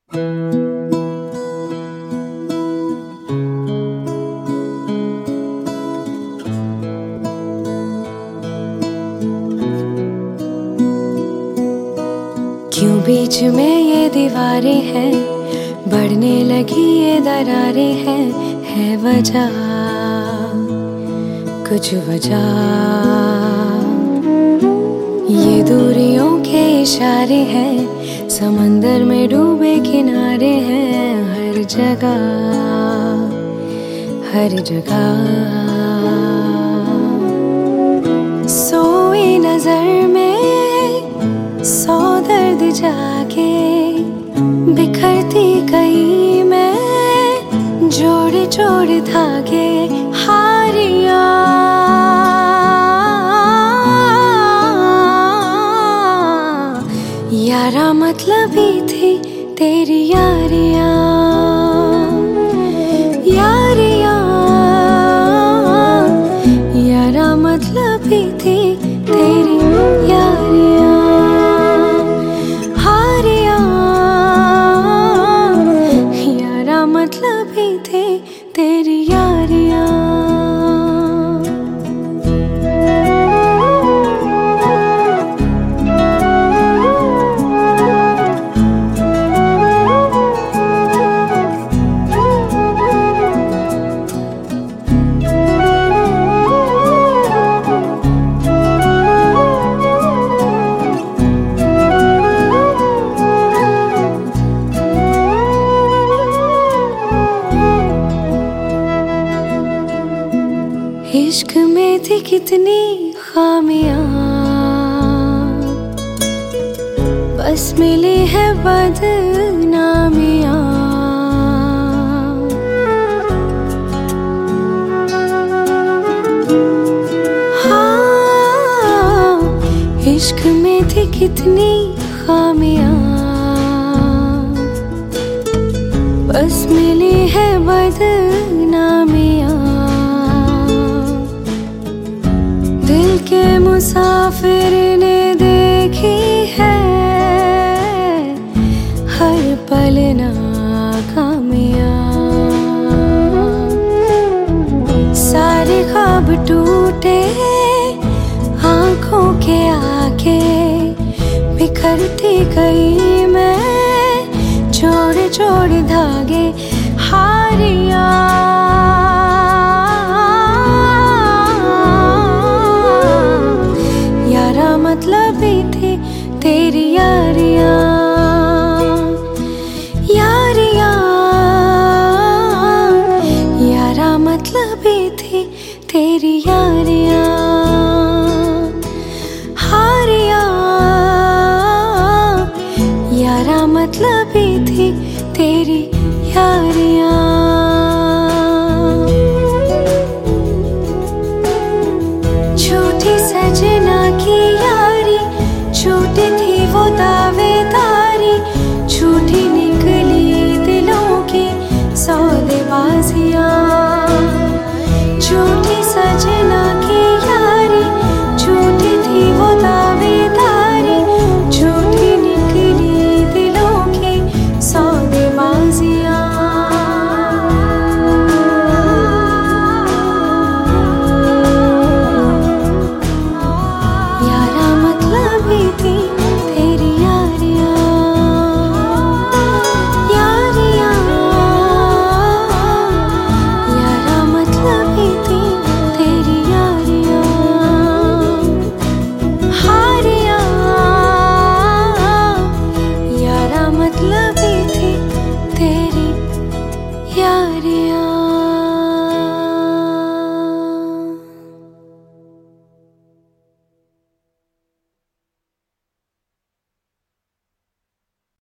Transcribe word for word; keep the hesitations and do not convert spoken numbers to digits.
क्यों बीच में ये दीवारें हैं, बढ़ने लगी ये दरारें हैं, है वजह कुछ वजह। ये दूरियों के इशारे हैं, समंदर में डूबे किनारे हैं, हर जगह हर जगह। सोई नजर में सौ दर्द जाके, बिखरती कहीं मैं जोड़ जोड़ धागे, हारिया यारा मतलबी थी तेरी यारियां, यारियां यारा मतलबी थी तेरी यारियां, हारियां यारा मतलबी थी तेरी यारियां। इश्क में थी कितनी खामियां, बस मिली है बदनामियां। हाँ, इश्क में थी कितनी खामियां, बस मिली है बदनामियां। दिल के मुसाफिर ने देखी है हर पल नाकामियां, सारे ख्वाब टूटे आंखों के आगे, बिखरती गई मैं जोड़ जोड़ धागे, हारिया मतलबी थी तेरी यारियां, यारियां यारा मतलबी थी तेरी यारियां, हारियां यारा मतलबी थी तेरी यारियां।